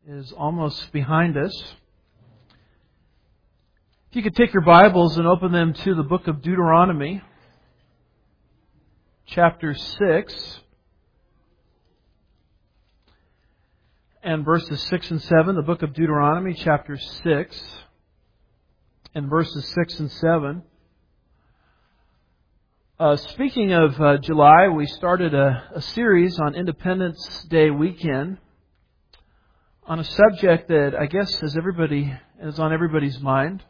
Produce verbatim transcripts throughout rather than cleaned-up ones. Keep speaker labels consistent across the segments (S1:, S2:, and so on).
S1: is almost behind us. If you could take your Bibles and open them to the book of Deuteronomy, chapter six, and verses six and seven. The book of Deuteronomy, chapter six, and verses six and seven. Uh, speaking of uh, July, we started a, a series on Independence Day weekend on a subject that I guess is everybody is on everybody's mind: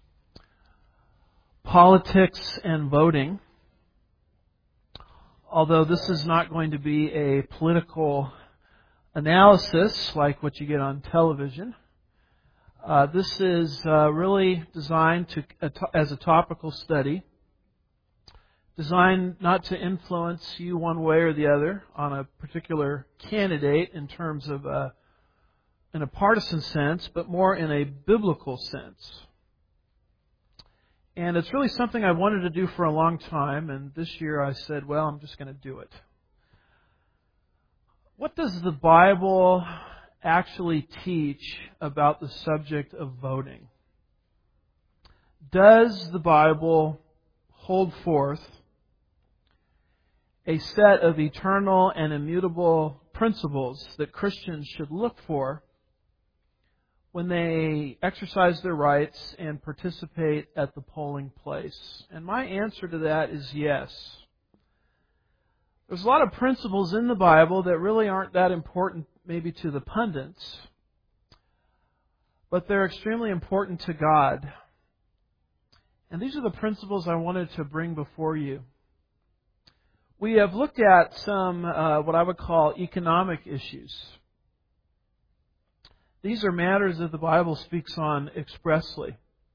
S1: politics and voting. Although this is not going to be a political analysis like what you get on television, uh, this is uh, really designed to as a topical study, designed not to influence you one way or the other on a particular candidate in terms of a, in a partisan sense, but more in a biblical sense. And it's really something I wanted to do for a long time, and this year I said, well, I'm just going to do it. What does the Bible actually teach about the subject of voting? Does the Bible hold forth a set of eternal and immutable principles that Christians should look for when they exercise their rights and participate at the polling place? And my answer to that is yes. There's a lot of principles in the Bible that really aren't that important maybe to the pundits, but they're extremely important to God. And these are the principles I wanted to bring before you. We have looked at some, uh, what I would call economic issues. These are matters that the Bible speaks on expressly.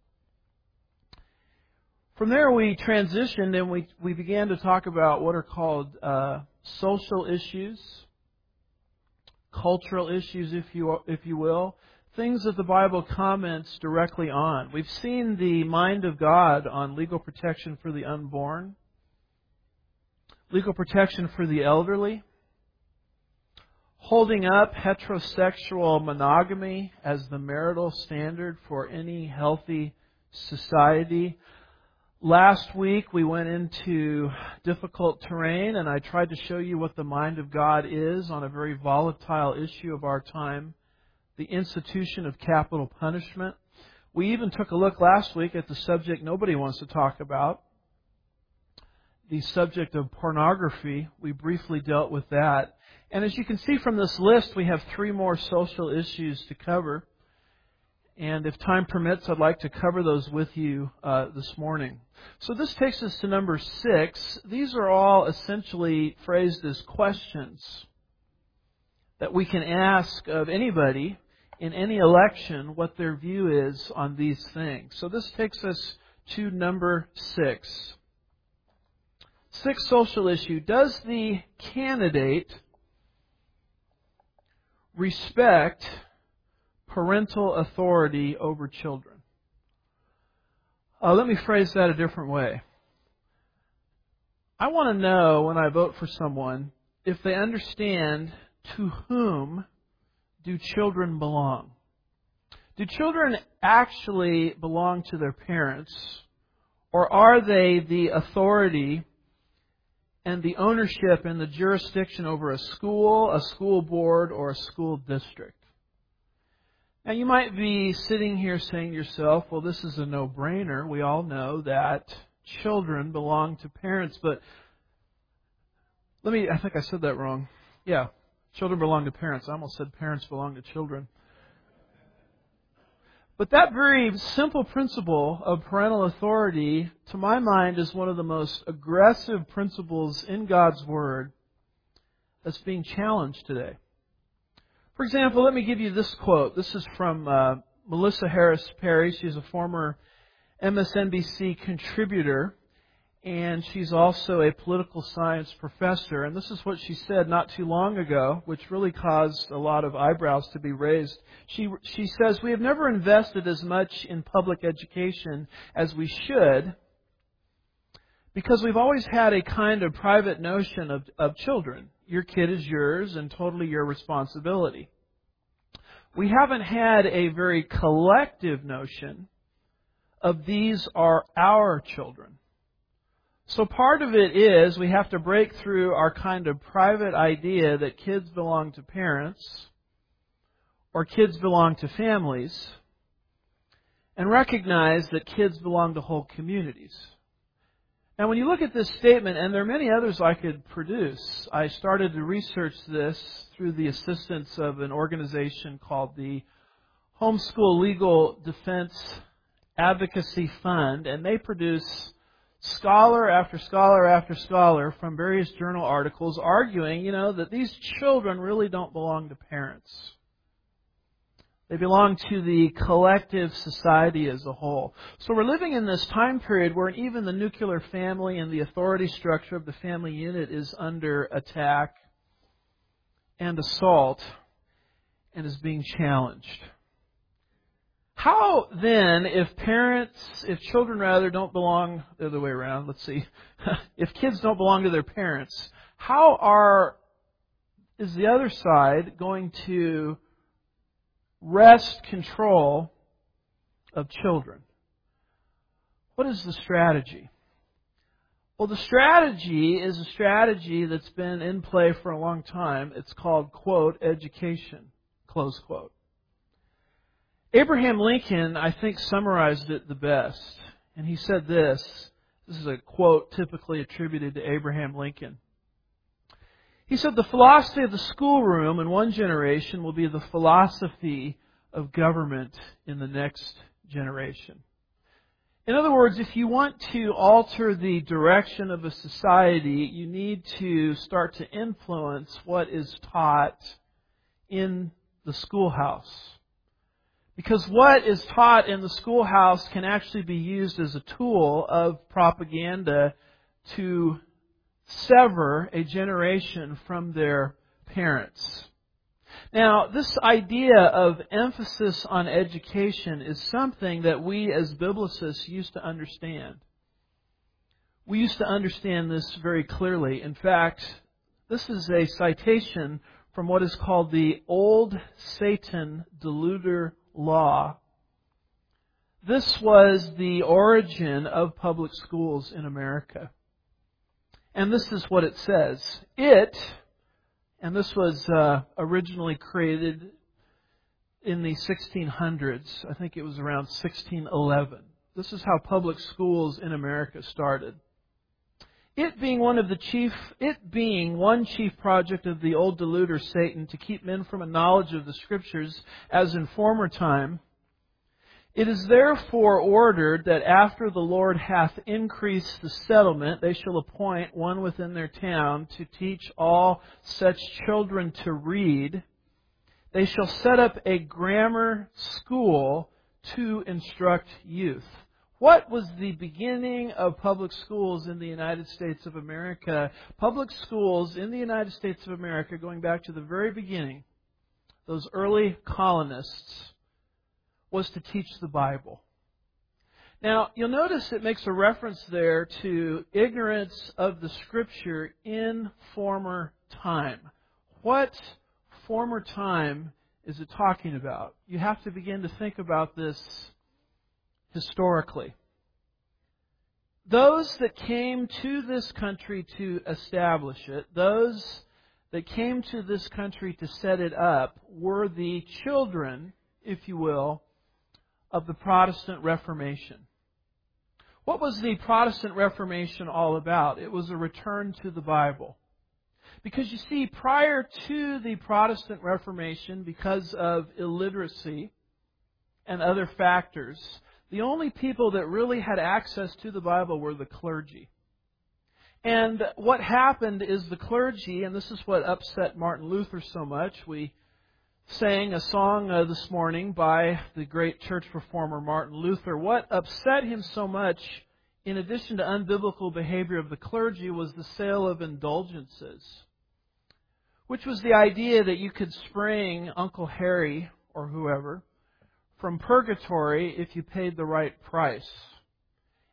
S1: From there we transitioned and we, we began to talk about what are called uh, social issues, cultural issues, if you if you will, things that the Bible comments directly on. We've seen the mind of God on legal protection for the unborn, legal protection for the elderly, holding up heterosexual monogamy as the marital standard for any healthy society. Last week we went into difficult terrain and I tried to show you what the mind of God is on a very volatile issue of our time, the institution of capital punishment. We even took a look last week at the subject nobody wants to talk about, the subject of pornography. We briefly dealt with that. And as you can see from this list, we have three more social issues to cover. And if time permits, I'd like to cover those with you uh, this morning. So this takes us to number six. These are all essentially phrased as questions that we can ask of anybody in any election what their view is on these things. So this takes us to number six. Sixth social issue: does the candidate respect parental authority over children? Uh, let me phrase that a different way. I want to know when I vote for someone if they understand to whom do children belong. Do children actually belong to their parents, or are they the authority and the ownership and the jurisdiction over a school, a school board, or a school district? Now, you might be sitting here saying to yourself, well, this is a no-brainer. We all know that children belong to parents, but let me, I think I said that wrong. Yeah, children belong to parents. I almost said parents belong to children. But that very simple principle of parental authority, to my mind, is one of the most aggressive principles in God's Word that's being challenged today. For example, let me give you this quote. This is from uh, Melissa Harris Perry. She's a former M S N B C contributor, and she's also a political science professor. And this is what she said not too long ago, which really caused a lot of eyebrows to be raised. She she says, "We have never invested as much in public education as we should because we've always had a kind of private notion of, of children. Your kid is yours and totally your responsibility. we haven't had a very collective notion of these are our children. So part of it is we have to break through our kind of private idea that kids belong to parents or kids belong to families and recognize that kids belong to whole communities. Now, when you look at this statement, and there are many others I could produce, I started to research this through the assistance of an organization called the Homeschool Legal Defense Advocacy Fund, and they produce scholar after scholar after scholar from various journal articles arguing, you know, that these children really don't belong to parents. They belong to the collective society as a whole. So we're living in this time period where even the nuclear family and the authority structure of the family unit is under attack and assault and is being challenged. How then, if parents, if children rather don't belong the other way around, let's see, if kids don't belong to their parents, how are, is the other side going to wrest control of children? What is the strategy? Well, the strategy is a strategy that's been in play for a long time. It's called, quote, education, close quote. Abraham Lincoln, I think, summarized it the best. And he said this. This is a quote typically attributed to Abraham Lincoln. He said, "The philosophy of the schoolroom in one generation will be the philosophy of government in the next generation." In other words, if you want to alter the direction of a society, you need to start to influence what is taught in the schoolhouse. Because what is taught in the schoolhouse can actually be used as a tool of propaganda to sever a generation from their parents. Now, this idea of emphasis on education is something that we as biblicists used to understand. We used to understand this very clearly. In fact, this is a citation from what is called the Old Satan Deluder Law. This was the origin of public schools in America. And this is what it says. It, and this was uh, originally created in the sixteen hundreds. I think it was around sixteen eleven. This is how public schools in America started. It being one of the chief, it being one chief project of the old deluder Satan to keep men from a knowledge of the Scriptures as in former time, it is therefore ordered that after the Lord hath increased the settlement, they shall appoint one within their town to teach all such children to read. They shall set up a grammar school to instruct youth. What was the beginning of public schools in the United States of America? Public schools in the United States of America, going back to the very beginning, those early colonists, was to teach the Bible. Now, you'll notice it makes a reference there to ignorance of the Scripture in former time. What former time is it talking about? You have to begin to think about this historically. Those that came to this country to establish it, those that came to this country to set it up, were the children, if you will, of the Protestant Reformation. What was the Protestant Reformation all about? It was a return to the Bible. Because you see, prior to the Protestant Reformation, because of illiteracy and other factors, the only people that really had access to the Bible were the clergy. And what happened is the clergy, and this is what upset Martin Luther so much. We sang a song uh, this morning by the great church reformer Martin Luther. What upset him so much, in addition to unbiblical behavior of the clergy, was the sale of indulgences, which was the idea that you could spring Uncle Harry or whoever from purgatory if you paid the right price.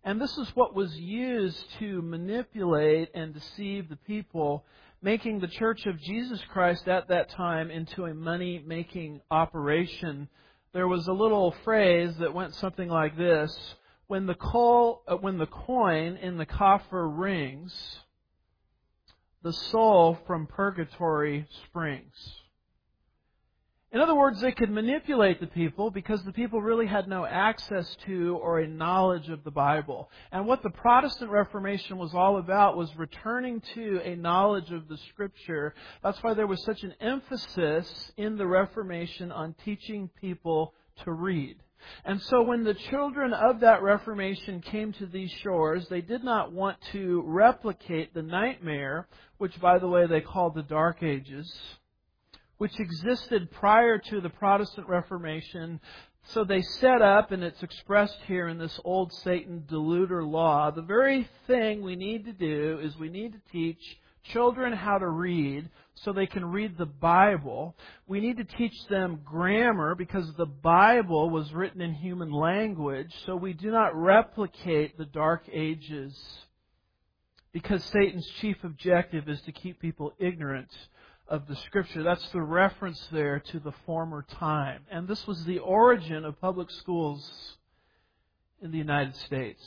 S1: And this is what was used to manipulate and deceive the people, making the Church of Jesus Christ at that time into a money-making operation. There was a little phrase that went something like this: when the, coal, uh, when the coin in the coffer rings, the soul from purgatory springs. In other words, they could manipulate the people because the people really had no access to or a knowledge of the Bible. And what the Protestant Reformation was all about was returning to a knowledge of the Scripture. That's why there was such an emphasis in the Reformation on teaching people to read. And so when the children of that Reformation came to these shores, they did not want to replicate the nightmare, which, by the way, they called the Dark Ages, which existed prior to the Protestant Reformation. So they set up, and it's expressed here in this old Satan deluder law, the very thing we need to do is we need to teach children how to read so they can read the Bible. We need to teach them grammar because the Bible was written in human language, so we do not replicate the Dark Ages, because Satan's chief objective is to keep people ignorant of the Scripture. That's the reference there to the former time. And this was the origin of public schools in the United States.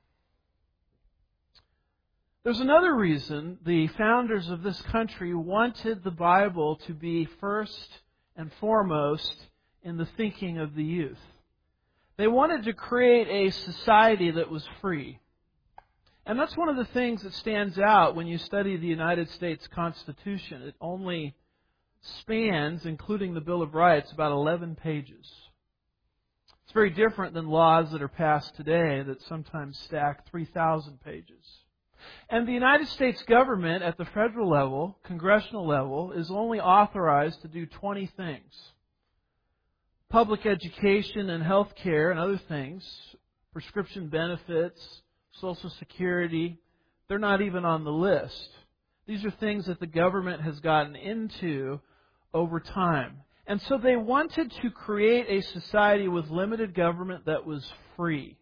S1: There's another reason the founders of this country wanted the Bible to be first and foremost in the thinking of the youth. They wanted to create a society that was free. And that's one of the things that stands out when you study the United States Constitution. It only spans, including the Bill of Rights, about eleven pages. It's very different than laws that are passed today that sometimes stack three thousand pages. And the United States government at the federal level, congressional level, is only authorized to do twenty things. Public education and health care and other things, prescription benefits, Social Security, they're not even on the list. These are things that the government has gotten into over time. And so they wanted to create a society with limited government that was free.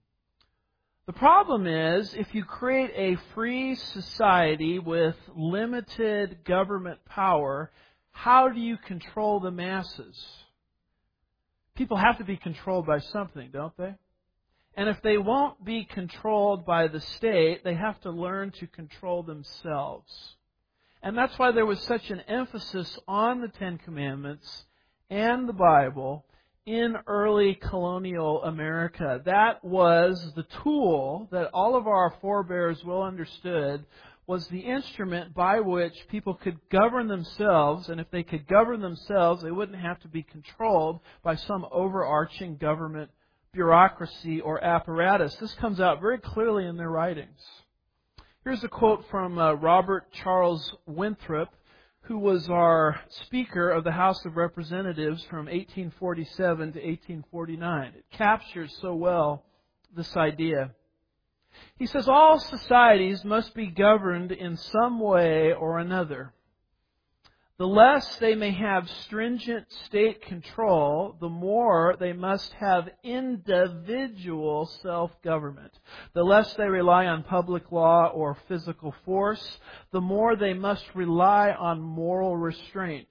S1: The problem is, if you create a free society with limited government power, how do you control the masses? People have to be controlled by something, don't they? And if they won't be controlled by the state, they have to learn to control themselves. And that's why there was such an emphasis on the Ten Commandments and the Bible in early colonial America. That was the tool that all of our forebears well understood was the instrument by which people could govern themselves. And if they could govern themselves, they wouldn't have to be controlled by some overarching government bureaucracy or apparatus. This comes out very clearly in their writings. Here's a quote from uh, Robert Charles Winthrop, who was our Speaker of the House of Representatives from eighteen forty-seven to eighteen forty-nine. It captures so well this idea. He says, all societies must be governed in some way or another. The less they may have stringent state control, the more they must have individual self-government. The less they rely on public law or physical force, the more they must rely on moral restraint.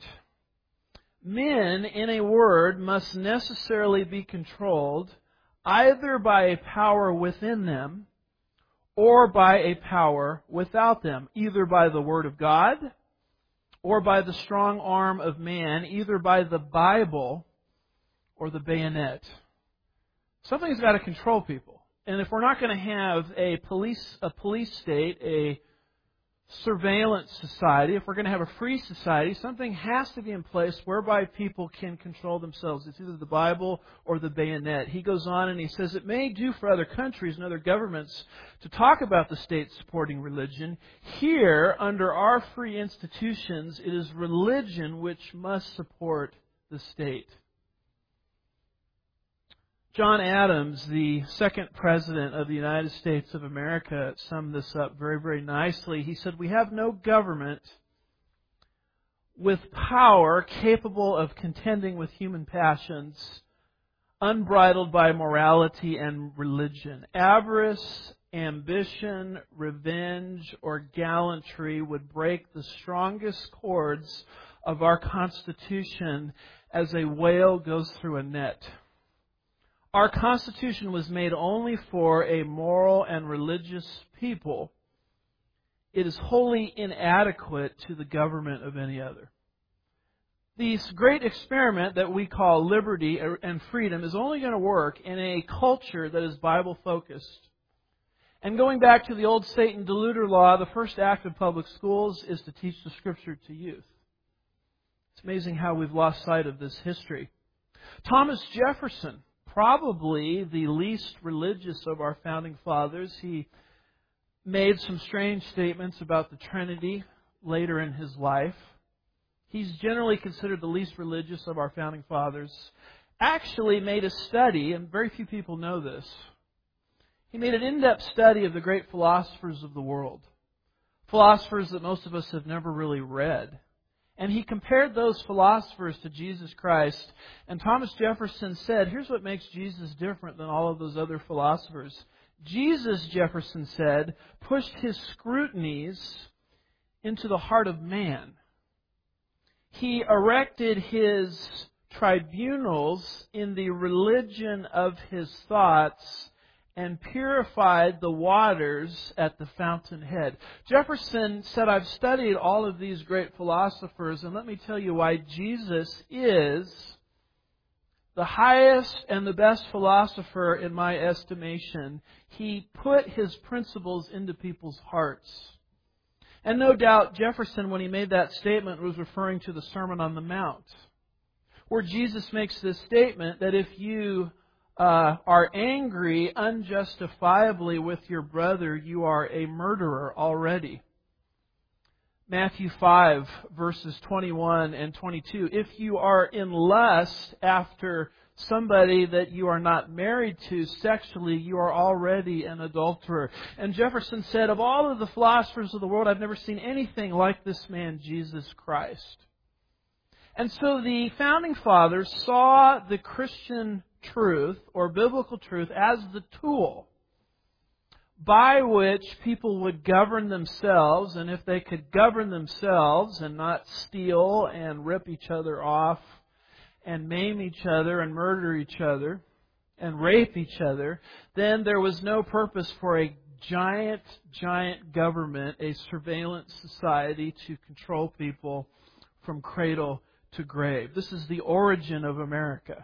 S1: Men, in a word, must necessarily be controlled either by a power within them or by a power without them, either by the Word of God or by the strong arm of man, either by the Bible or the bayonet. Something's got to control people. And if we're not going to have a police, a police state, a surveillance society, if we're going to have a free society, something has to be in place whereby people can control themselves. It's either the Bible or the bayonet. He goes on and he says, it may do for other countries and other governments to talk about the state supporting religion. Here, under our free institutions, it is religion which must support the state. John Adams, the second president of the United States of America, summed this up very, very nicely. He said, we have no government with power capable of contending with human passions unbridled by morality and religion. Avarice, ambition, revenge, or gallantry would break the strongest cords of our Constitution as a whale goes through a net. Our Constitution was made only for a moral and religious people. It is wholly inadequate to the government of any other. This great experiment that we call liberty and freedom is only going to work in a culture that is Bible-focused. And going back to the old Satan deluder law, the first act of public schools is to teach the Scripture to youth. It's amazing how we've lost sight of this history. Thomas Jefferson, probably the least religious of our founding fathers, he made some strange statements about the Trinity later in his life. He's generally considered the least religious of our founding fathers. Actually made a study, and very few people know this. He made an in-depth study of the great philosophers of the world. Philosophers that most of us have never really read. And he compared those philosophers to Jesus Christ. And Thomas Jefferson said, here's what makes Jesus different than all of those other philosophers. Jesus, Jefferson said, pushed his scrutinies into the heart of man. He erected his tribunals in the religion of his thoughts and purified the waters at the fountainhead. Jefferson said, I've studied all of these great philosophers, and let me tell you why Jesus is the highest and the best philosopher in my estimation. He put his principles into people's hearts. And no doubt Jefferson, when he made that statement, was referring to the Sermon on the Mount, where Jesus makes this statement that if you uh, are angry unjustifiably with your brother, you are a murderer already. Matthew five, verses twenty-one and twenty-two. If you are in lust after somebody that you are not married to sexually, you are already an adulterer. And Jefferson said, of all of the philosophers of the world, I've never seen anything like this man, Jesus Christ. And so the Founding Fathers saw the Christian truth, or biblical truth, as the tool by which people would govern themselves, and if they could govern themselves and not steal and rip each other off and maim each other and murder each other and rape each other, then there was no purpose for a giant, giant government, a surveillance society to control people from cradle to grave. This is the origin of America.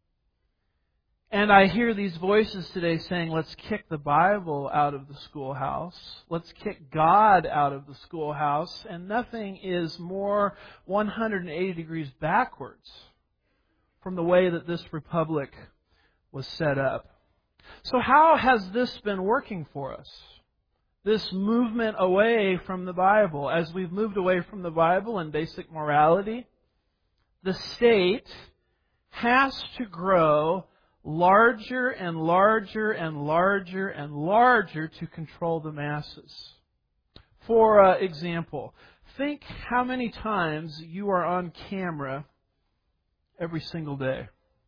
S1: And I hear these voices today saying, let's kick the Bible out of the schoolhouse. Let's kick God out of the schoolhouse. And nothing is more one hundred eighty degrees backwards from the way that this republic was set up. So how has this been working for us? This movement away from the Bible. As we've moved away from the Bible and basic morality, the state has to grow larger and larger and larger and larger to control the masses. For uh, example, think how many times you are on camera every single day.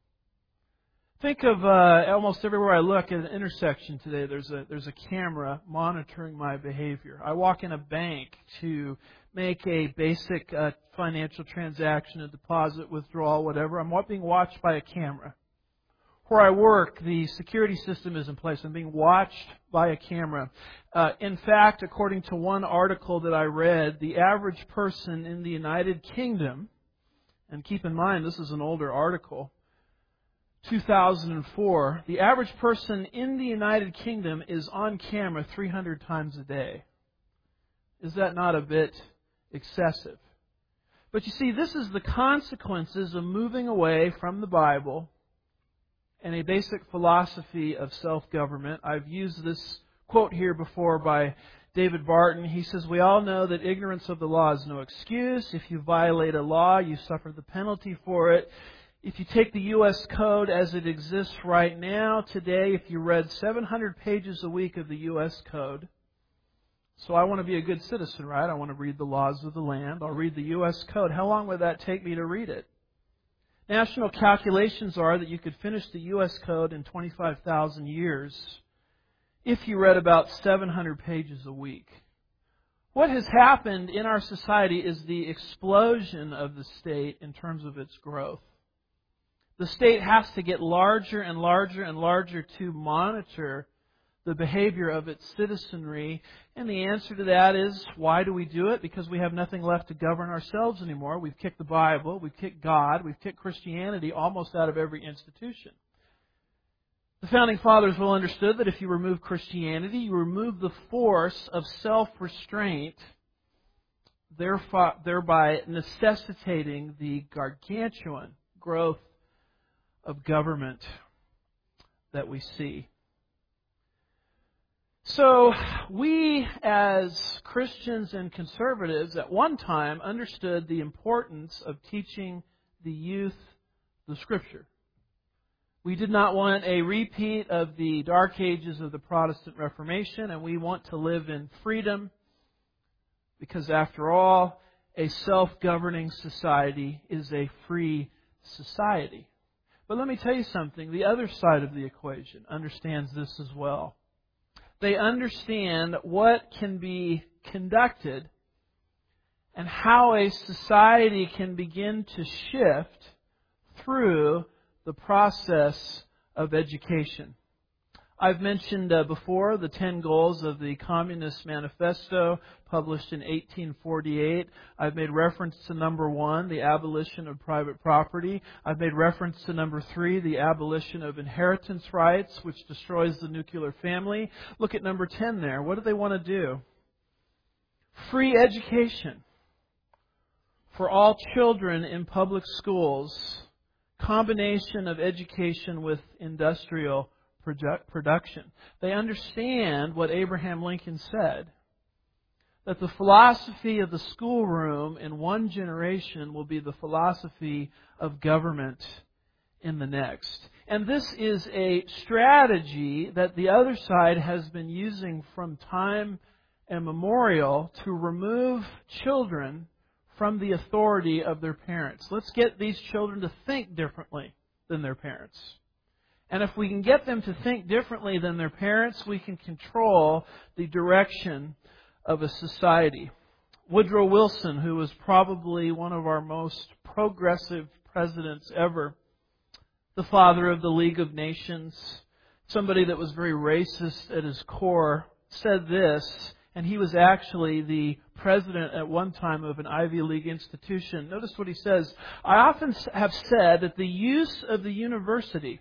S1: Think of uh, almost everywhere I look at an intersection today, there's a there's a camera monitoring my behavior. I walk in a bank to make a basic uh, financial transaction, a deposit, withdrawal, whatever. I'm being watched by a camera. Where I work, the security system is in place. I'm being watched by a camera. Uh, in fact, according to one article that I read, the average person in the United Kingdom, and keep in mind this is an older article, two thousand four, the average person in the United Kingdom is on camera three hundred times a day. Is that not a bit excessive? But you see, this is the consequences of moving away from the Bible and a basic philosophy of self-government. I've used this quote here before by David Barton. He says, we all know that ignorance of the law is no excuse. If you violate a law, you suffer the penalty for it. If you take the U S Code as it exists right now, today, if you read seven hundred pages a week of the U S Code, so I want to be a good citizen, right? I want to read the laws of the land. I'll read the U S Code. How long would that take me to read it? National calculations are that you could finish the U S Code in twenty-five thousand years if you read about seven hundred pages a week. What has happened in our society is the explosion of the state in terms of its growth. The state has to get larger and larger and larger to monitor the behavior of its citizenry. And the answer to that is, why do we do it? Because we have nothing left to govern ourselves anymore. We've kicked the Bible, we've kicked God, we've kicked Christianity almost out of every institution. The Founding Fathers well understood that if you remove Christianity, you remove the force of self-restraint, thereby necessitating the gargantuan growth of government that we see. So, we as Christians and conservatives at one time understood the importance of teaching the youth the Scripture. We did not want a repeat of the dark ages of the Protestant Reformation, and we want to live in freedom because, after all, a self-governing society is a free society. But let me tell you something. The other side of the equation understands this as well. They understand what can be conducted and how a society can begin to shift through the process of education. I've mentioned uh, before the ten goals of the Communist Manifesto published in eighteen forty-eight. I've made reference to number one, the abolition of private property. I've made reference to number three, the abolition of inheritance rights, which destroys the nuclear family. Look at number ten there. What do they want to do? Free education for all children in public schools. Combination of education with industrial production. They understand what Abraham Lincoln said, that the philosophy of the schoolroom in one generation will be the philosophy of government in the next. And this is a strategy that the other side has been using from time immemorial to remove children from the authority of their parents. Let's get these children to think differently than their parents. And if we can get them to think differently than their parents, we can control the direction of a society. Woodrow Wilson, who was probably one of our most progressive presidents ever, the father of the League of Nations, somebody that was very racist at his core, said this, and he was actually the president at one time of an Ivy League institution. Notice what he says. I often have said that the use of the university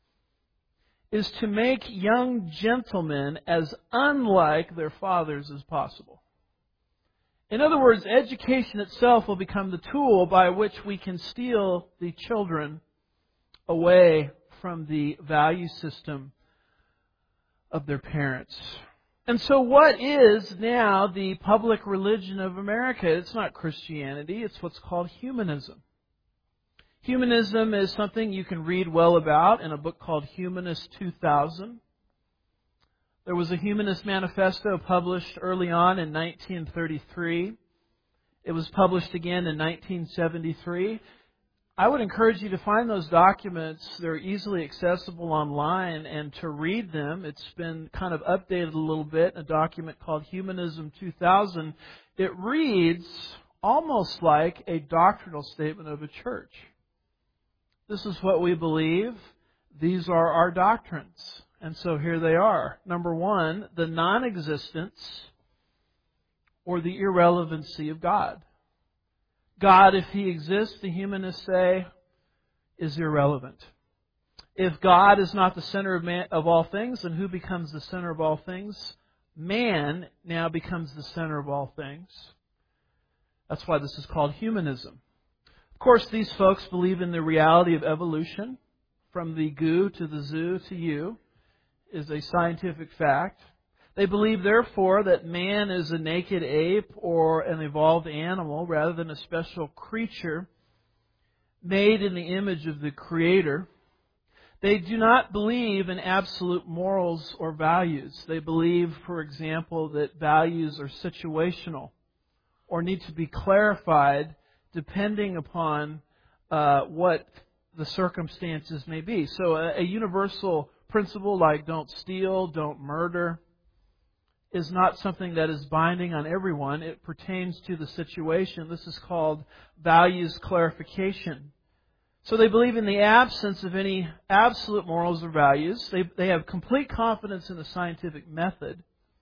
S1: is to make young gentlemen as unlike their fathers as possible. In other words, education itself will become the tool by which we can steal the children away from the value system of their parents. And so what is now the public religion of America? It's not Christianity, it's what's called humanism. Humanism is something you can read well about in a book called Humanist two thousand. There was a Humanist Manifesto published early on in nineteen thirty-three. It was published again in nineteen seventy-three. I would encourage you to find those documents. They're easily accessible online and to read them. It's been kind of updated a little bit in a document called Humanism two thousand. It reads almost like a doctrinal statement of a church. This is what we believe. These are our doctrines. And so here they are. Number one, the non-existence or the irrelevancy of God. God, if He exists, the humanists say, is irrelevant. If God is not the center of, man, of all things, then who becomes the center of all things? Man now becomes the center of all things. That's why this is called humanism. Of course, these folks believe in the reality of evolution. From the goo to the zoo to you is a scientific fact. They believe, therefore, that man is a naked ape or an evolved animal rather than a special creature made in the image of the Creator. They do not believe in absolute morals or values. They believe, for example, that values are situational or need to be clarified depending upon uh, what the circumstances may be. So a, a universal principle like don't steal, don't murder, is not something that is binding on everyone. It pertains to the situation. This is called values clarification. So they believe in the absence of any absolute morals or values. They, they have complete confidence in the scientific method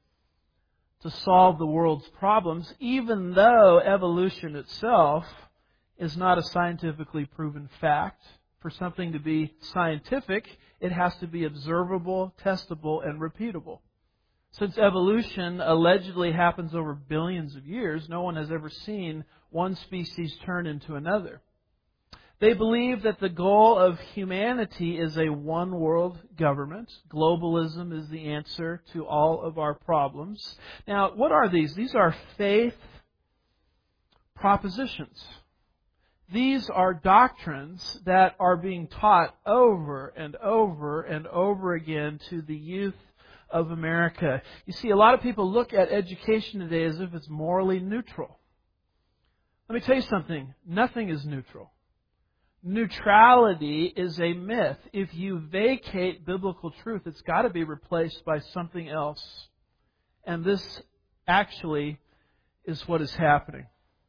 S1: to solve the world's problems, even though evolution itself is not a scientifically proven fact. For something to be scientific, it has to be observable, testable, and repeatable. Since evolution allegedly happens over billions of years, no one has ever seen one species turn into another. They believe that the goal of humanity is a one-world government. Globalism is the answer to all of our problems. Now, what are these? These are faith propositions. These are doctrines that are being taught over and over and over again to the youth of America. You see, a lot of people look at education today as if it's morally neutral. Let me tell you something. Nothing is neutral. Neutrality is a myth. If you vacate biblical truth, it's got to be replaced by something else. And this actually is what is happening.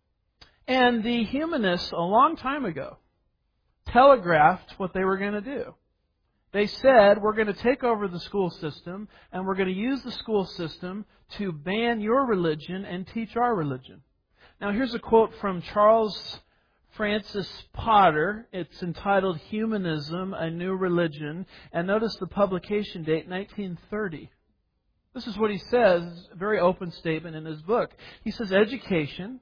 S1: And the humanists, a long time ago, telegraphed what they were going to do. They said, we're going to take over the school system, and we're going to use the school system to ban your religion and teach our religion. Now, here's a quote from Charles Francis Potter. It's entitled Humanism, a New Religion. And notice the publication date, nineteen thirty. This is what he says, a very open statement in his book. He says, education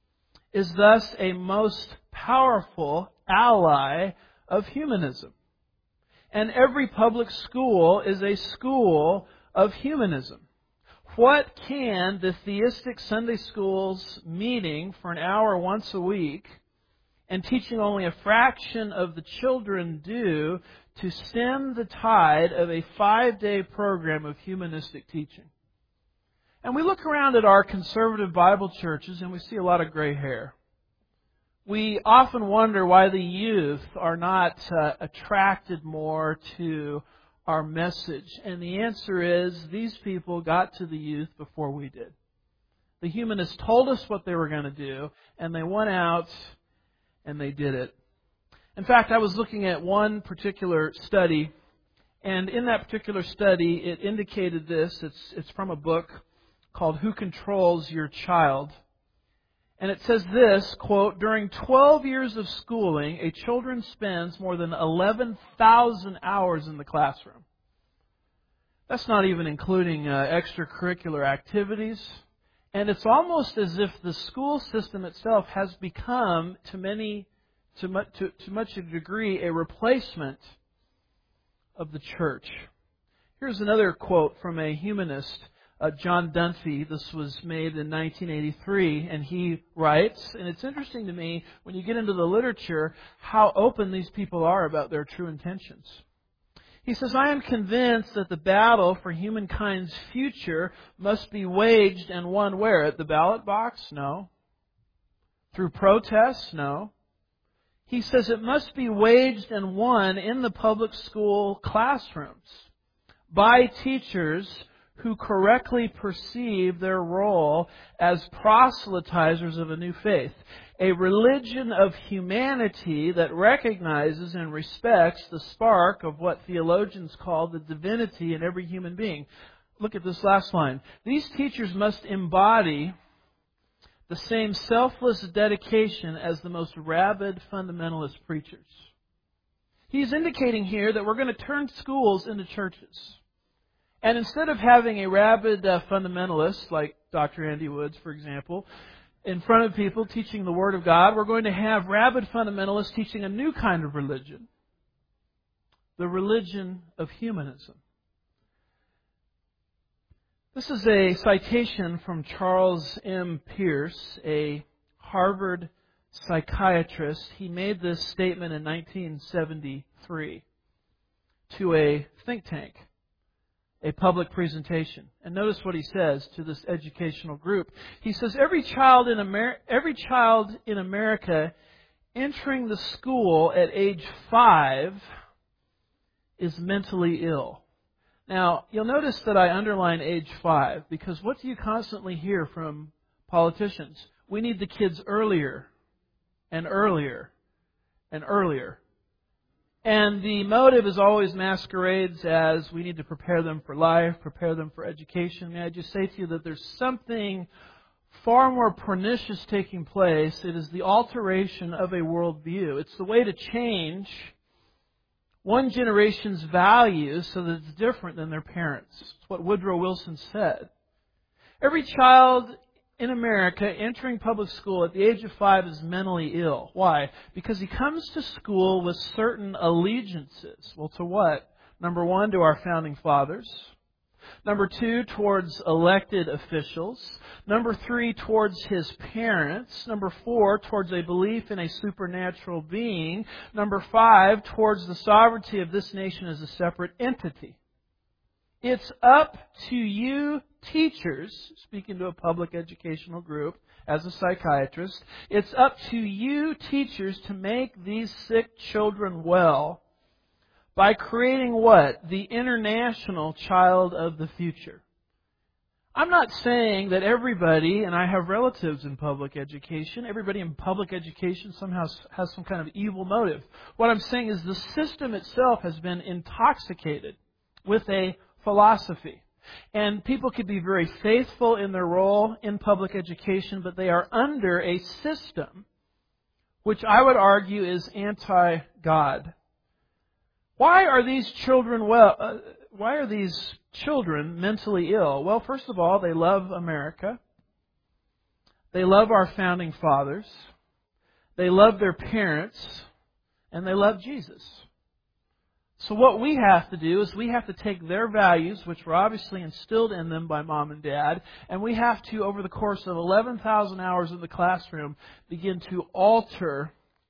S1: is thus a most powerful ally of humanism. And every public school is a school of humanism. What can the theistic Sunday schools meeting for an hour once a week and teaching only a fraction of the children do to stem the tide of a five-day program of humanistic teaching? And we look around at our conservative Bible churches and we see a lot of gray hair. We often wonder why the youth are not uh, attracted more to our message. And the answer is, these people got to the youth before we did. The humanists told us what they were going to do, and they went out and they did it. In fact, I was looking at one particular study, and in that particular study, it indicated this. It's, it's from a book called Who Controls Your Child? And it says this, quote, during twelve years of schooling, a child spends more than eleven thousand hours in the classroom. That's not even including uh, extracurricular activities. And it's almost as if the school system itself has become, to many, to much, to, to much a degree, a replacement of the church. Here's another quote from a humanist, Uh, John Dunphy. This was made in nineteen eighty-three, and he writes, and it's interesting to me when you get into the literature how open these people are about their true intentions. He says, I am convinced that the battle for humankind's future must be waged and won where? At the ballot box? No. Through protests? No. He says it must be waged and won in the public school classrooms by teachers who correctly perceive their role as proselytizers of a new faith. A religion of humanity that recognizes and respects the spark of what theologians call the divinity in every human being. Look at this last line. These teachers must embody the same selfless dedication as the most rabid fundamentalist preachers. He's indicating here that we're going to turn schools into churches. And instead of having a rabid uh, fundamentalist, like Doctor Andy Woods, for example, in front of people teaching the Word of God, we're going to have rabid fundamentalists teaching a new kind of religion. The religion of humanism. This is a citation from Charles M. Pierce, a Harvard psychiatrist. He made this statement in nineteen seventy-three to a think tank. A public presentation. And notice what he says to this educational group. He says, every child in Amer- every child in America entering the school at age five is mentally ill. Now, you'll notice that I underline age five because what do you constantly hear from politicians? We need the kids earlier and earlier and earlier. And the motive is always masquerades as we need to prepare them for life, prepare them for education. May I just say to you that there's something far more pernicious taking place. It is the alteration of a worldview. It's the way to change one generation's values so that it's different than their parents. It's what Woodrow Wilson said. Every child in America entering public school at the age of five is mentally ill. Why? Because he comes to school with certain allegiances. Well, to what? Number one, to our founding fathers. Number two, towards elected officials. Number three, towards his parents. Number four, towards a belief in a supernatural being. Number five, towards the sovereignty of this nation as a separate entity. It's up to you teachers, speaking to a public educational group as a psychiatrist, it's up to you teachers to make these sick children well by creating what? The international child of the future. I'm not saying that everybody, and I have relatives in public education, everybody in public education somehow has some kind of evil motive. What I'm saying is the system itself has been intoxicated with a philosophy. And people could be very faithful in their role in public education, but they are under a system which I would argue is anti-God. Why are these children well? Uh, why are these children mentally ill? Well, first of all, they love America. They love our founding fathers. They love their parents. And they love Jesus. So what we have to do is we have to take their values, which were obviously instilled in them by mom and dad, and we have to, over the course of eleven thousand hours in the classroom, begin to alter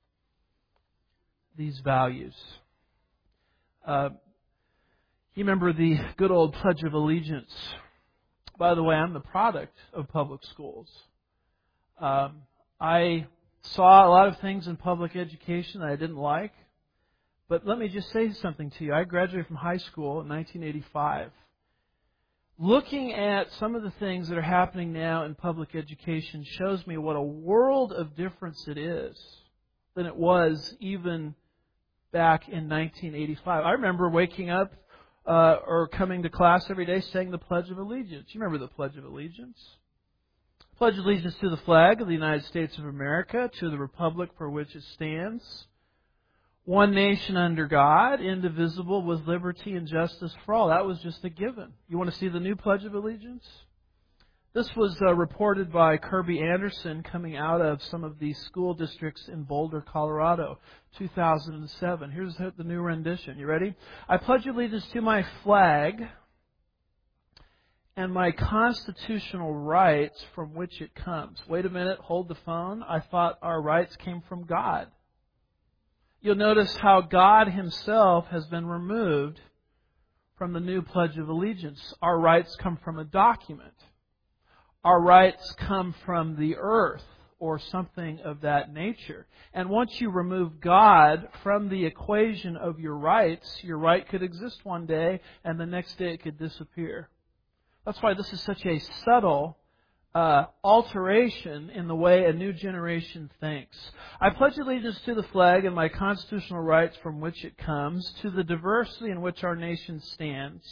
S1: these values. Uh, you remember the good old Pledge of Allegiance. By the way, I'm the product of public schools. Um, I saw a lot of things in public education that I didn't like. But let me just say something to you. I graduated from high school in nineteen eighty-five. Looking at some of the things that are happening now in public education shows me what a world of difference it is than it was even back in nineteen eighty-five. I remember waking up uh, or coming to class every day saying the Pledge of Allegiance. You remember the Pledge of Allegiance? Pledge allegiance to the flag of the United States of America, to the republic for which it stands, one nation under God, indivisible, with liberty and justice for all. That was just a given. You want to see the new Pledge of Allegiance? This was uh, reported by Kirby Anderson coming out of some of the school districts in Boulder, Colorado, two thousand seven. Here's the new rendition. You ready? I pledge allegiance to my flag and my constitutional rights from which it comes. Wait a minute, hold the phone. I thought our rights came from God. You'll notice how God Himself has been removed from the new Pledge of Allegiance. Our rights come from a document. Our rights come from the earth or something of that nature. And once you remove God from the equation of your rights, your right could exist one day and the next day it could disappear. That's why this is such a subtle Uh, alteration in the way a new generation thinks. I pledge allegiance to the flag and my constitutional rights from which it comes, to the diversity in which our nation stands.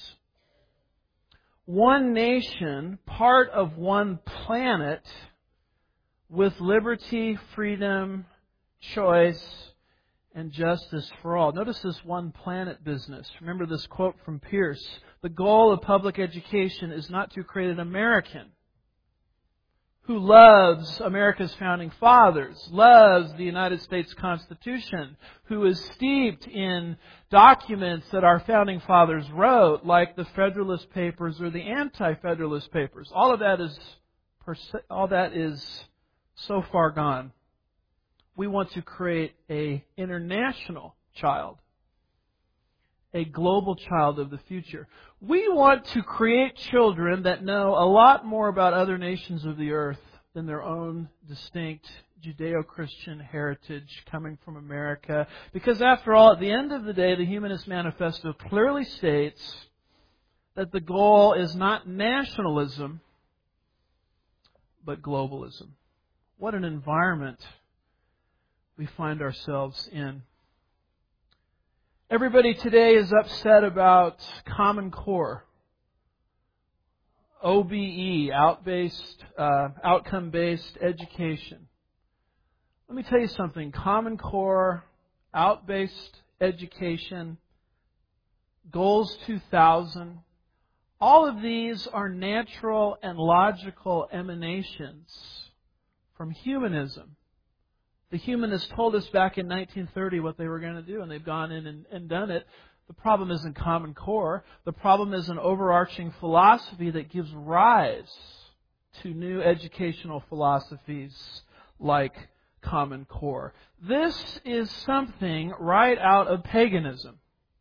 S1: One nation, part of one planet, with liberty, freedom, choice, and justice for all. Notice this one planet business. Remember this quote from Pierce. The goal of public education is not to create an American who loves America's founding fathers, loves the United States Constitution, who is steeped in documents that our founding fathers wrote, like the Federalist Papers or the Anti-Federalist Papers. All of that is all that is so far gone. We want to create an international child, a global child of the future. We want to create children that know a lot more about other nations of the earth than their own distinct Judeo-Christian heritage coming from America. Because after all, at the end of the day, the Humanist Manifesto clearly states that the goal is not nationalism, but globalism. What an environment we find ourselves in. Everybody today is upset about Common Core. O B E, out-based, uh, outcome-based education. Let me tell you something. Common Core, out-based education, Goals two thousand, all of these are natural and logical emanations from humanism. The humanists told us back in nineteen thirty what they were going to do, and they've gone in and, and done it. The problem isn't Common Core. The problem is an overarching philosophy that gives rise to new educational philosophies like Common Core. This is something right out of paganism.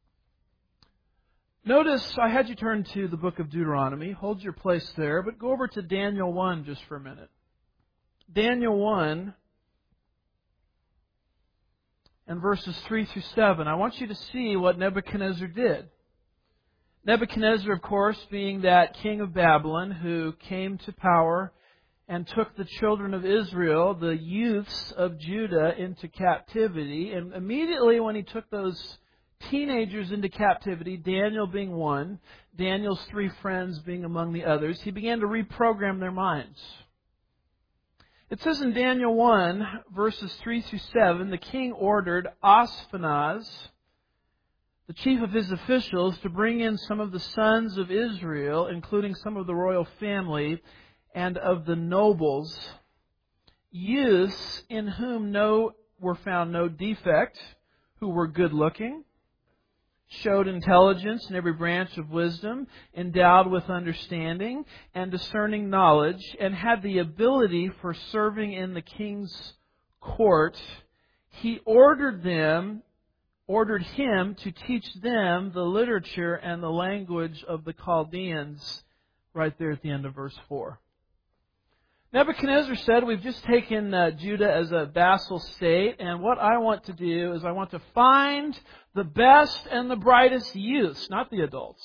S1: Notice I had you turn to the book of Deuteronomy. Hold your place there, but go over to Daniel one just for a minute. Daniel one and verses three through seven. I want you to see what Nebuchadnezzar did. Nebuchadnezzar, of course, being that king of Babylon who came to power and took the children of Israel, the youths of Judah, into captivity. And immediately when he took those teenagers into captivity, Daniel being one, Daniel's three friends being among the others, he began to reprogram their minds. It says in Daniel one, verses three through seven, the king ordered Ashpenaz, the chief of his officials, to bring in some of the sons of Israel, including some of the royal family and of the nobles, youths in whom no were found no defect, who were good-looking, showed intelligence in every branch of wisdom, endowed with understanding and discerning knowledge, and had the ability for serving in the king's court. He ordered them, ordered him to teach them the literature and the language of the Chaldeans, right there at the end of verse four. Nebuchadnezzar said, we've just taken uh, Judah as a vassal state, and what I want to do is I want to find the best and the brightest youths, not the adults,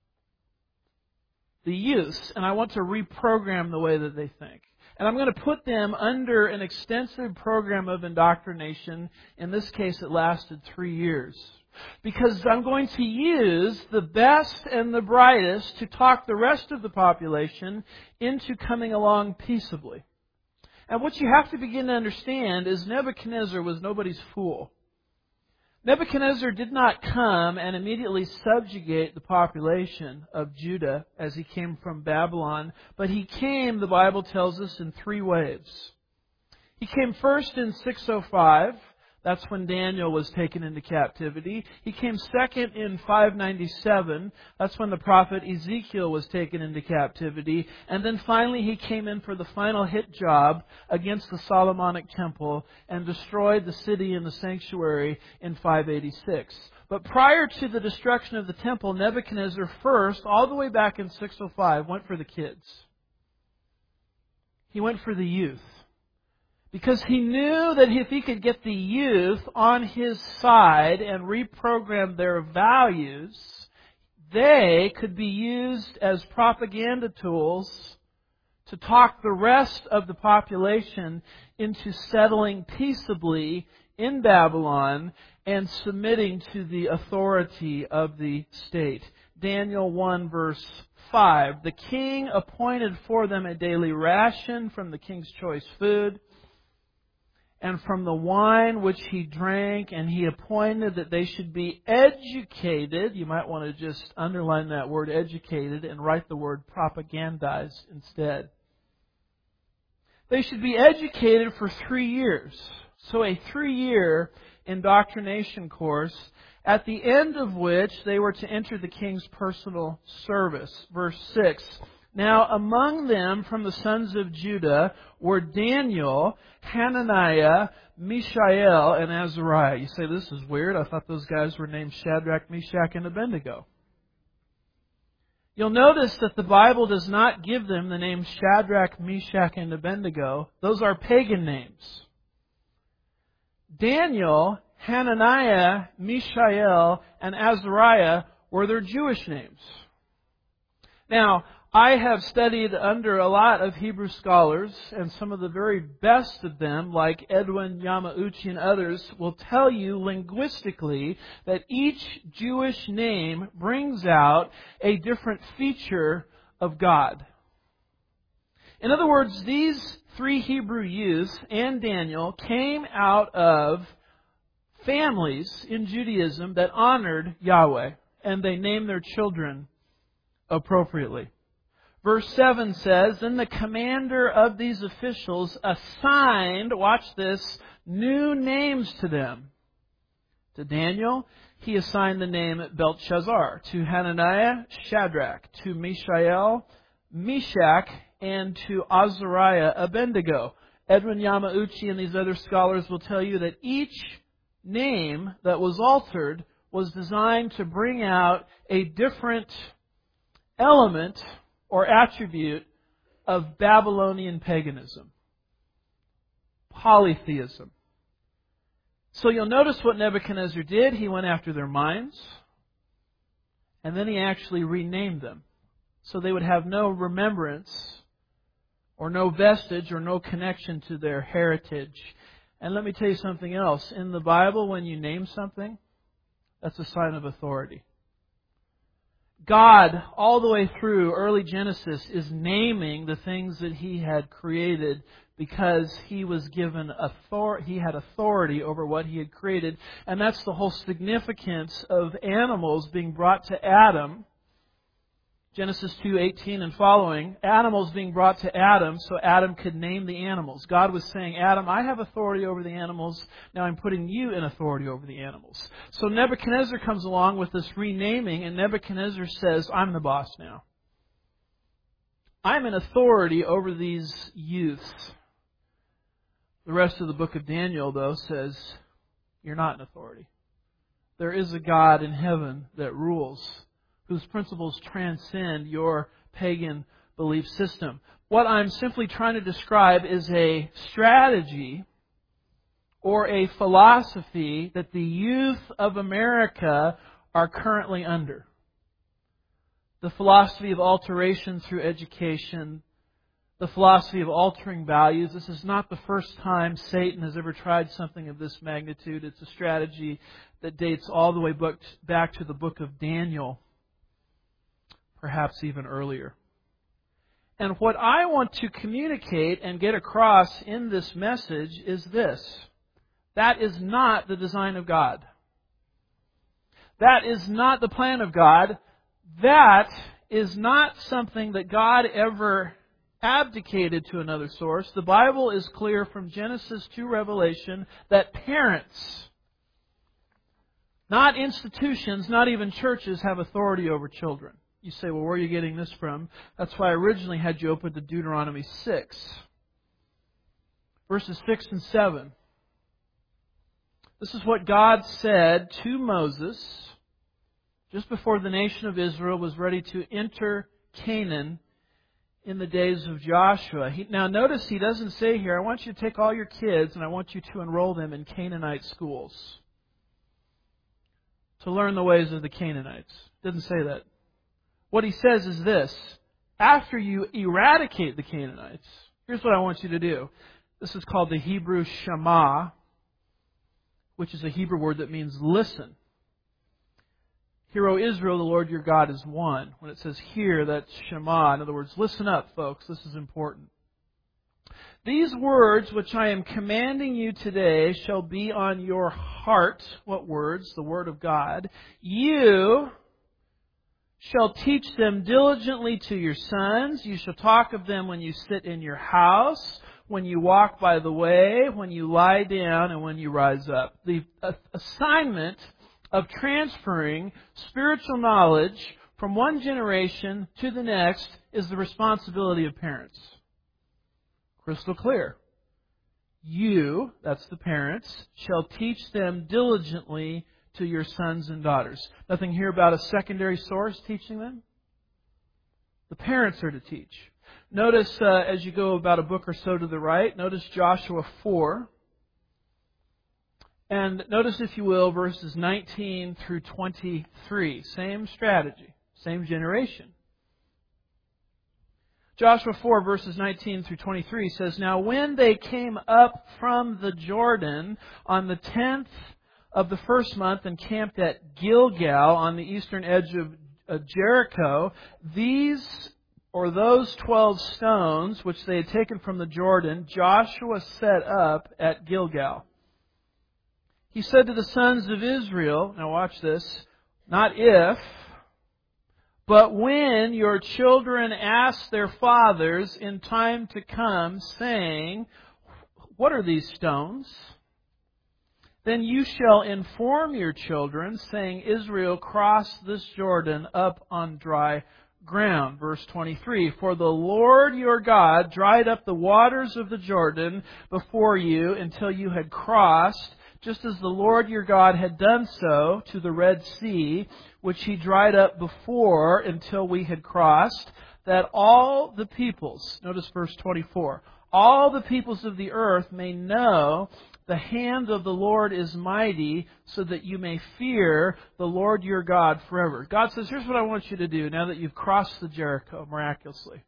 S1: the youths, and I want to reprogram the way that they think. And I'm going to put them under an extensive program of indoctrination. In this case, it lasted three years. Because I'm going to use the best and the brightest to talk the rest of the population into coming along peaceably. And what you have to begin to understand is Nebuchadnezzar was nobody's fool. Nebuchadnezzar did not come and immediately subjugate the population of Judah as he came from Babylon, but he came, the Bible tells us, in three waves. He came first in six oh five. That's when Daniel was taken into captivity. He came second in five ninety-seven. That's when the prophet Ezekiel was taken into captivity. And then finally he came in for the final hit job against the Solomonic temple and destroyed the city and the sanctuary in five eighty-six. But prior to the destruction of the temple, Nebuchadnezzar first, all the way back in six oh five, went for the kids. He went for the youth. Because he knew that if he could get the youth on his side and reprogram their values, they could be used as propaganda tools to talk the rest of the population into settling peaceably in Babylon and submitting to the authority of the state. Daniel one verse five. The king appointed for them a daily ration from the king's choice food, and from the wine which he drank, and he appointed that they should be educated. You might want to just underline that word educated and write the word propagandized instead. They should be educated for three years. So a three-year indoctrination course, at the end of which they were to enter the king's personal service. Verse six. Now among them from the sons of Judah were Daniel, Hananiah, Mishael, and Azariah. You say, this is weird. I thought those guys were named Shadrach, Meshach, and Abednego. You'll notice that the Bible does not give them the name Shadrach, Meshach, and Abednego. Those are pagan names. Daniel, Hananiah, Mishael, and Azariah were their Jewish names. Now, I have studied under a lot of Hebrew scholars, and some of the very best of them, like Edwin Yamauchi and others, will tell you linguistically that each Jewish name brings out a different feature of God. In other words, these three Hebrew youths and Daniel came out of families in Judaism that honored Yahweh, and they named their children appropriately. Verse seven says, Then the commander of these officials assigned, watch this, new names to them. To Daniel, he assigned the name Belteshazzar. To Hananiah, Shadrach. To Mishael, Meshach. And to Azariah, Abednego. Edwin Yamauchi and these other scholars will tell you that each name that was altered was designed to bring out a different element or attribute of Babylonian paganism, polytheism. So you'll notice what Nebuchadnezzar did. He went after their minds, and then he actually renamed them so they would have no remembrance or no vestige or no connection to their heritage. And let me tell you something else. In the Bible, when you name something, that's a sign of authority. God, all the way through early Genesis, is naming the things that He had created because He was given author- He had authority over what He had created. And that's the whole significance of animals being brought to Adam. Genesis two eighteen and following, animals being brought to Adam so Adam could name the animals. God was saying, Adam, I have authority over the animals. Now I'm putting you in authority over the animals. So Nebuchadnezzar comes along with this renaming, and Nebuchadnezzar says, I'm the boss now. I'm in authority over these youths. The rest of the book of Daniel, though, says, you're not in authority. There is a God in heaven that rules, whose principles transcend your pagan belief system. What I'm simply trying to describe is a strategy or a philosophy that the youth of America are currently under. The philosophy of alteration through education, the philosophy of altering values. This is not the first time Satan has ever tried something of this magnitude. It's a strategy that dates all the way back to the book of Daniel, perhaps even earlier. And what I want to communicate and get across in this message is this. That is not the design of God. That is not the plan of God. That is not something that God ever abdicated to another source. The Bible is clear from Genesis to Revelation that parents, not institutions, not even churches, have authority over children. You say, well, where are you getting this from? That's why I originally had you open to Deuteronomy six. Verses six and seven. This is what God said to Moses just before the nation of Israel was ready to enter Canaan in the days of Joshua. He, now notice he doesn't say here, I want you to take all your kids and I want you to enroll them in Canaanite schools to learn the ways of the Canaanites. Doesn't say that. What he says is this. After you eradicate the Canaanites, here's what I want you to do. This is called the Hebrew Shema, which is a Hebrew word that means listen. Hear, O Israel, the Lord your God is one. When it says hear, that's Shema. In other words, listen up, folks. This is important. These words which I am commanding you today shall be on your heart. What words? The Word of God. You shall teach them diligently to your sons. You shall talk of them when you sit in your house, when you walk by the way, when you lie down, and when you rise up. The assignment of transferring spiritual knowledge from one generation to the next is the responsibility of parents. Crystal clear. You, that's the parents, shall teach them diligently to your sons and daughters. Nothing here about a secondary source teaching them. The parents are to teach. Notice uh, as you go about a book or so to the right, notice Joshua four. And notice, if you will, verses nineteen through twenty-three. Same strategy, same generation. Joshua four, verses nineteen through twenty-three says, "Now when they came up from the Jordan on the tenth of the first month and camped at Gilgal on the eastern edge of, of Jericho, these or those twelve stones which they had taken from the Jordan, Joshua set up at Gilgal. He said to the sons of Israel," now watch this, "not if, but when your children ask their fathers in time to come, saying, 'What are these stones?' then you shall inform your children, saying, 'Israel crossed this Jordan up on dry ground.'" Verse twenty-three, "For the Lord your God dried up the waters of the Jordan before you until you had crossed, just as the Lord your God had done so to the Red Sea, which He dried up before until we had crossed, that all the peoples," notice verse twenty-four, "all the peoples of the earth may know the hand of the Lord is mighty, so that you may fear the Lord your God forever." God says, here's what I want you to do now that you've crossed the Jericho miraculously.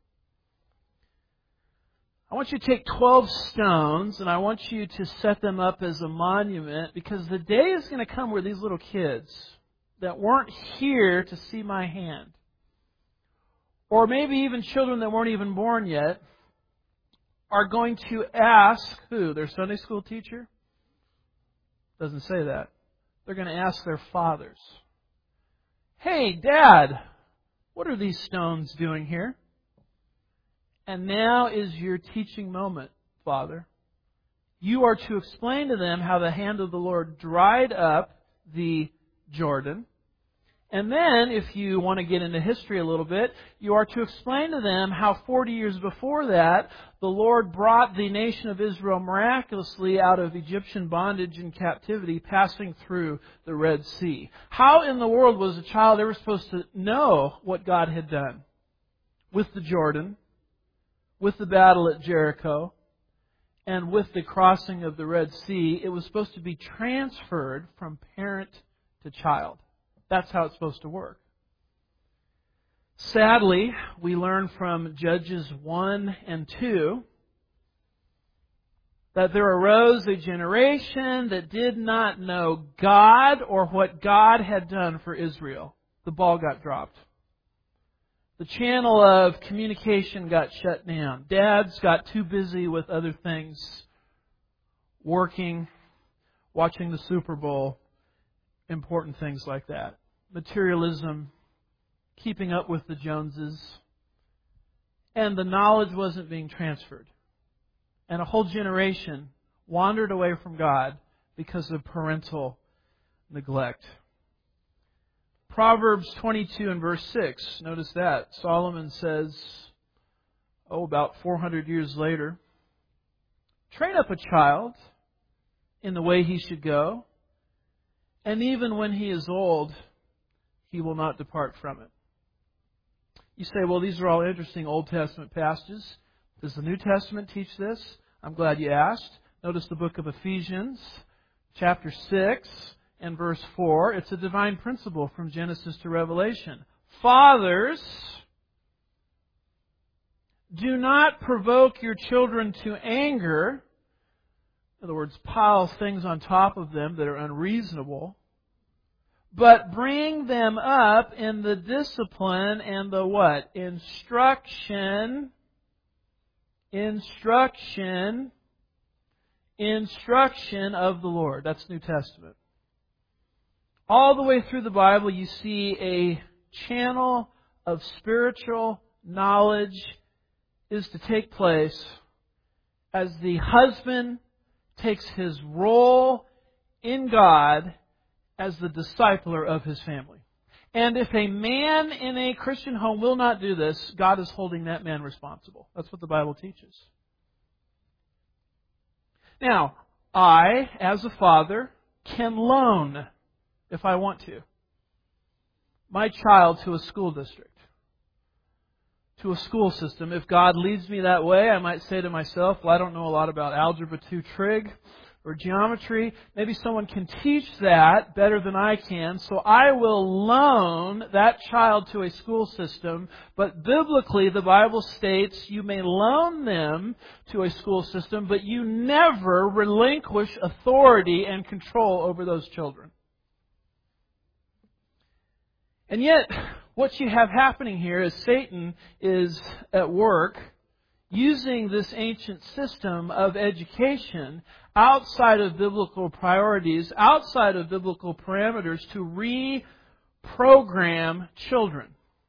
S1: I want you to take twelve stones and I want you to set them up as a monument, because the day is going to come where these little kids that weren't here to see my hand, or maybe even children that weren't even born yet, are going to ask who? Their Sunday school teacher? Doesn't say that. They're going to ask their fathers, "Hey, Dad, what are these stones doing here?" And now is your teaching moment, Father. You are to explain to them how the hand of the Lord dried up the Jordan. And then, if you want to get into history a little bit, you are to explain to them how forty years before that, the Lord brought the nation of Israel miraculously out of Egyptian bondage and captivity, passing through the Red Sea. How in the world was a child ever supposed to know what God had done with the Jordan, with the battle at Jericho, and with the crossing of the Red Sea? It was supposed to be transferred from parent to child. That's how it's supposed to work. Sadly, we learn from Judges one and two that there arose a generation that did not know God or what God had done for Israel. The ball got dropped. The channel of communication got shut down. Dads got too busy with other things, working, watching the Super Bowl, important things like that. Materialism, keeping up with the Joneses, and the knowledge wasn't being transferred. And a whole generation wandered away from God because of parental neglect. Proverbs twenty-two and verse six, notice that. Solomon says, oh, about four hundred years later, "Train up a child in the way he should go, and even when he is old, he will not depart from it." You say, well, these are all interesting Old Testament passages. Does the New Testament teach this? I'm glad you asked. Notice the book of Ephesians, chapter six and verse four. It's a divine principle from Genesis to Revelation. "Fathers, do not provoke your children to anger." In other words, pile things on top of them that are unreasonable. "But bring them up in the discipline and the what? Instruction. Instruction. Instruction of the Lord." That's New Testament. All the way through the Bible, you see a channel of spiritual knowledge is to take place as the husband takes his role in God as the discipler of his family. And if a man in a Christian home will not do this, God is holding that man responsible. That's what the Bible teaches. Now, I, as a father, can loan, if I want to, my child to a school district, to a school system. If God leads me that way, I might say to myself, well, I don't know a lot about Algebra two trig or geometry. Maybe someone can teach that better than I can, so I will loan that child to a school system. But biblically, the Bible states you may loan them to a school system, but you never relinquish authority and control over those children. And yet, what you have happening here is Satan is at work using this ancient system of education outside of biblical priorities, outside of biblical parameters, to reprogram children.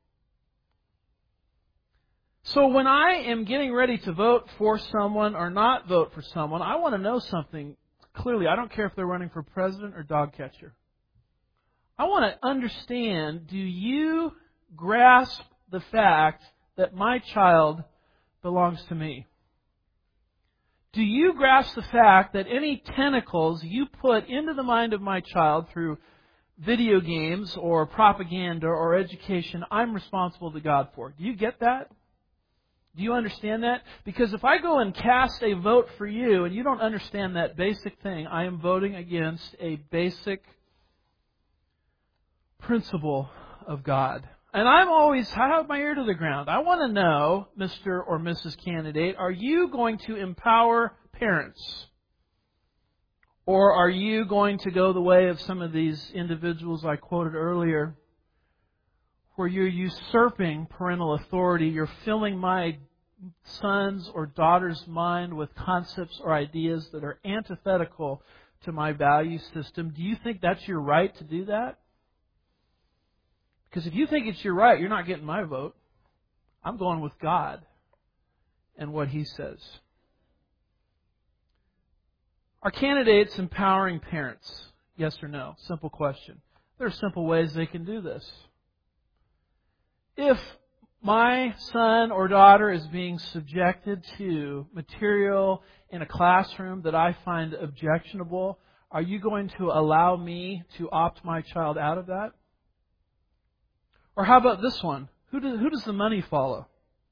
S1: So when I am getting ready to vote for someone or not vote for someone, I want to know something clearly. I don't care if they're running for president or dog catcher. I want to understand, do you grasp the fact that my child belongs to me? Do you grasp the fact that any tentacles you put into the mind of my child through video games or propaganda or education, I'm responsible to God for? Do you get that? Do you understand that? Because if I go and cast a vote for you and you don't understand that basic thing, I am voting against a basic principle of God. And I'm always, I have my ear to the ground. I want to know, Mister or Missus Candidate, are you going to empower parents? Or are you going to go the way of some of these individuals I quoted earlier, where you're usurping parental authority, you're filling my son's or daughter's mind with concepts or ideas that are antithetical to my value system? Do you think that's your right to do that? Because if you think it's your right, you're not getting my vote. I'm going with God and what He says. Are candidates empowering parents? Yes or no? Simple question. There are simple ways they can do this. If my son or daughter is being subjected to material in a classroom that I find objectionable, are you going to allow me to opt my child out of that? Or how about this one? Who does, who does the money follow?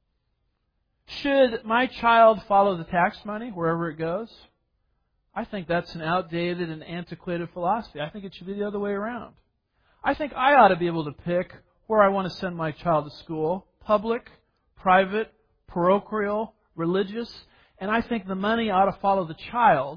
S1: Should my child follow the tax money wherever it goes? I think that's an outdated and antiquated philosophy. I think it should be the other way around. I think I ought to be able to pick where I want to send my child to school. Public, private, parochial, religious. And I think the money ought to follow the child,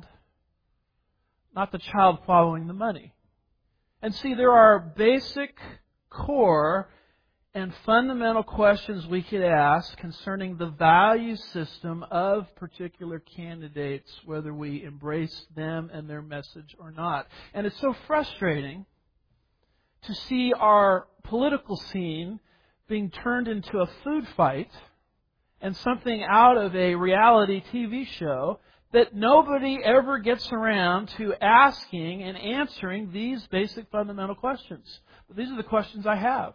S1: not the child following the money. And see, there are basic, core, and fundamental questions we could ask concerning the value system of particular candidates, whether we embrace them and their message or not. And it's so frustrating to see our political scene being turned into a food fight and something out of a reality T V show that nobody ever gets around to asking and answering these basic fundamental questions. But these are the questions I have.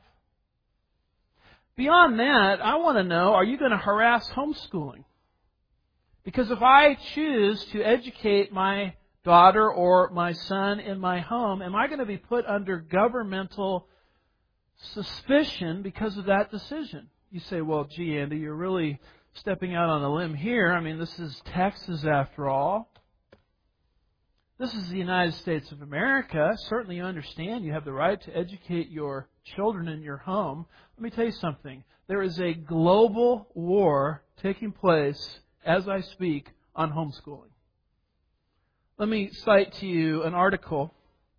S1: Beyond that, I want to know, are you going to harass homeschooling? Because if I choose to educate my daughter or my son in my home, am I going to be put under governmental suspicion because of that decision? You say, well, gee, Andy, you're really stepping out on a limb here. I mean, this is Texas after all. This is the United States of America. Certainly you understand you have the right to educate your children in your home. Let me tell you something. There is a global war taking place as I speak on homeschooling. Let me cite to you an article.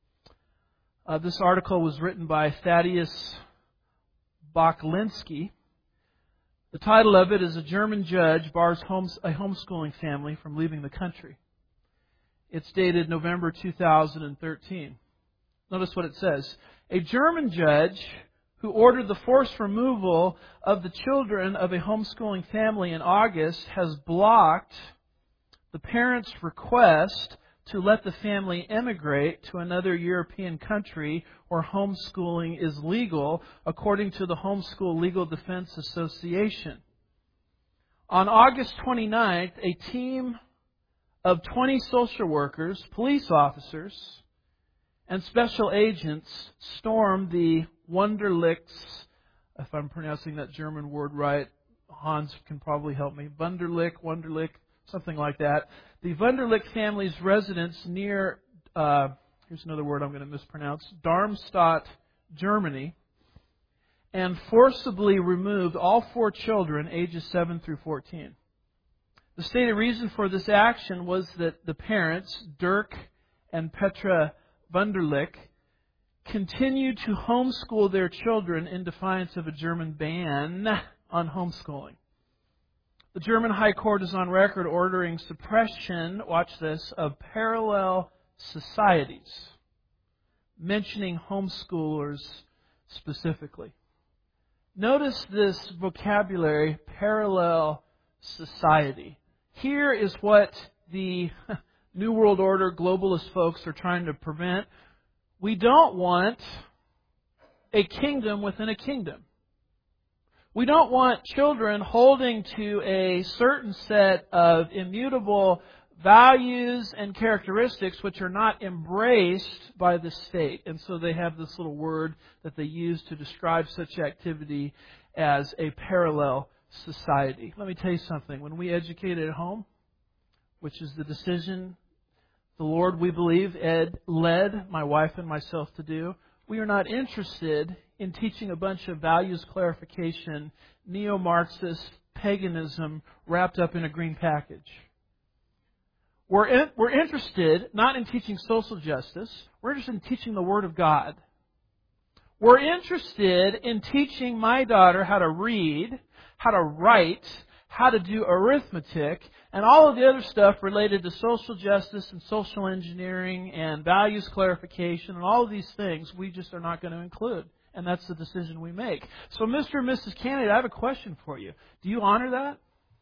S1: Uh, this article was written by Thaddeus Bocklinski. The title of it is "A German Judge Bars homes, a Homeschooling Family from Leaving the Country." It's dated November two thousand thirteen. Notice what it says. A German judge who ordered the forced removal of the children of a homeschooling family in August has blocked the parents' request to let the family emigrate to another European country where homeschooling is legal, according to the Homeschool Legal Defense Association. On August twenty-ninth, a team of twenty social workers, police officers, and special agents stormed the Wunderlich's, if I'm pronouncing that German word right, Hans can probably help me, Wunderlich, Wunderlich, something like that. The Wunderlich family's residence near, uh, here's another word I'm going to mispronounce, Darmstadt, Germany, and forcibly removed all four children, ages seven through fourteen. The stated reason for this action was that the parents, Dirk and Petra Wunderlich, continued to homeschool their children in defiance of a German ban on homeschooling. The German High Court is on record ordering suppression, watch this, of parallel societies, mentioning homeschoolers specifically. Notice this vocabulary, parallel society. Here is what the New World Order globalist folks are trying to prevent. We don't want a kingdom within a kingdom. We don't want children holding to a certain set of immutable values and characteristics which are not embraced by the state. And so they have this little word that they use to describe such activity as a parallel society. Let me tell you something. When we educate at home, which is the decision the Lord, we believe, Ed led my wife and myself to do, we are not interested in teaching a bunch of values clarification, neo-Marxist paganism wrapped up in a green package. We're, in, we're interested not in teaching social justice. We're interested in teaching the Word of God. We're interested in teaching my daughter how to read, how to write, how to do arithmetic, and all of the other stuff related to social justice and social engineering and values clarification and all of these things we just are not going to include. And that's the decision we make. So Mister and Missus Candidate, I have a question for you. Do you honor that?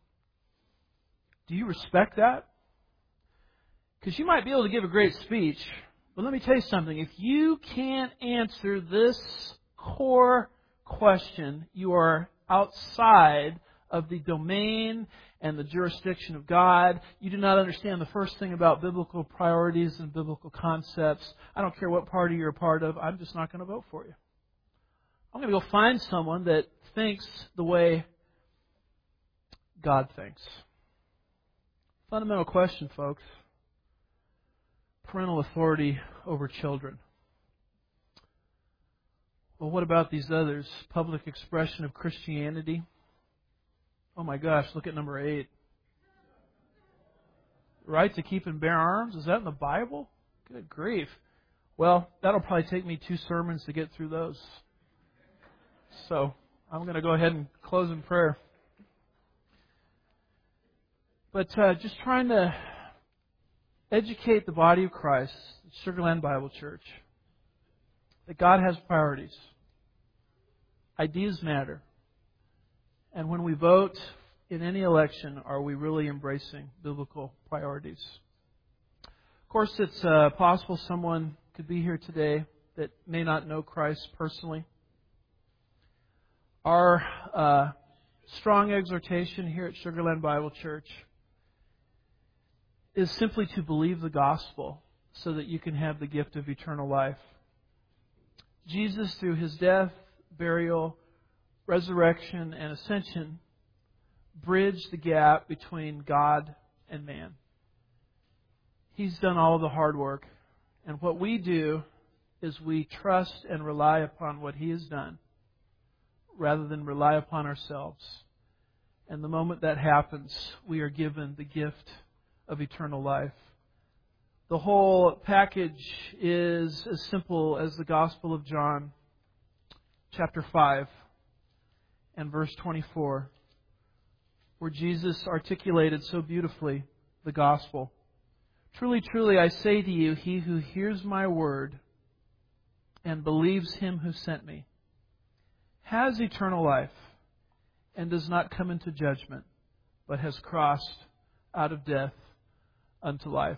S1: Do you respect that? Because you might be able to give a great speech, but let me tell you something. If you can't answer this core question, you are outside of the domain and the jurisdiction of God. You do not understand the first thing about biblical priorities and biblical concepts. I don't care what party you're a part of. I'm just not going to vote for you. I'm going to go find someone that thinks the way God thinks. Fundamental question, folks. Parental authority over children. Well, what about these others? Public expression of Christianity. Oh my gosh, look at number eight. Right to keep and bear arms? Is that in the Bible? Good grief. Well, that'll probably take me two sermons to get through those. So, I'm going to go ahead and close in prayer. But uh, just trying to educate the body of Christ, Sugar Land Bible Church, that God has priorities. Ideas matter. And when we vote in any election, are we really embracing biblical priorities? Of course, it's uh, possible someone could be here today that may not know Christ personally. Our uh, strong exhortation here at Sugar Land Bible Church is simply to believe the gospel so that you can have the gift of eternal life. Jesus, through His death, burial, resurrection, and ascension, bridged the gap between God and man. He's done all the hard work. And what we do is we trust and rely upon what He has done rather than rely upon ourselves. And the moment that happens, we are given the gift of eternal life. The whole package is as simple as the Gospel of John, chapter five and verse twenty-four, where Jesus articulated so beautifully the gospel. Truly, truly, I say to you, he who hears my word and believes Him who sent me has eternal life and does not come into judgment, but has crossed out of death unto life.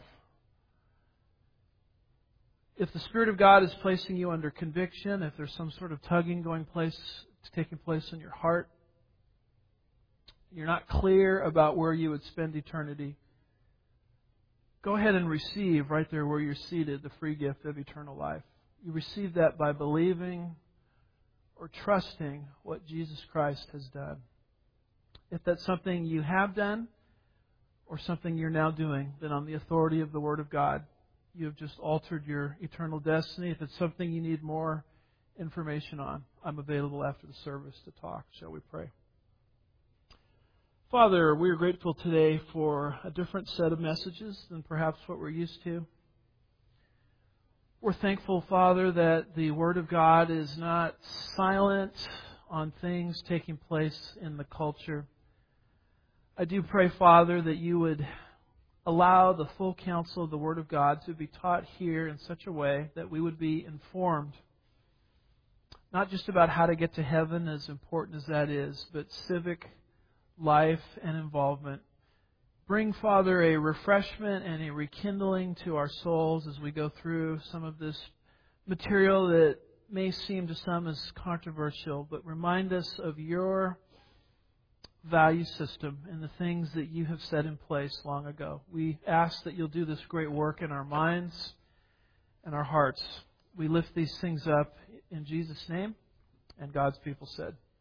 S1: If the Spirit of God is placing you under conviction, if there's some sort of tugging going place, taking place in your heart, you're not clear about where you would spend eternity, go ahead and receive right there where you're seated the free gift of eternal life. You receive that by believing or trusting what Jesus Christ has done. If that's something you have done, or something you're now doing, then on the authority of the Word of God, you have just altered your eternal destiny. If it's something you need more information on, I'm available after the service to talk. Shall we pray? Father, we are grateful today for a different set of messages than perhaps what we're used to. We're thankful, Father, that the Word of God is not silent on things taking place in the culture. I do pray, Father, that you would allow the full counsel of the Word of God to be taught here in such a way that we would be informed, not just about how to get to heaven, as important as that is, but civic life and involvement. Bring, Father, a refreshment and a rekindling to our souls as we go through some of this material that may seem to some as controversial, but remind us of your value system and the things that you have set in place long ago. We ask that you'll do this great work in our minds and our hearts. We lift these things up in Jesus' name, and God's people said,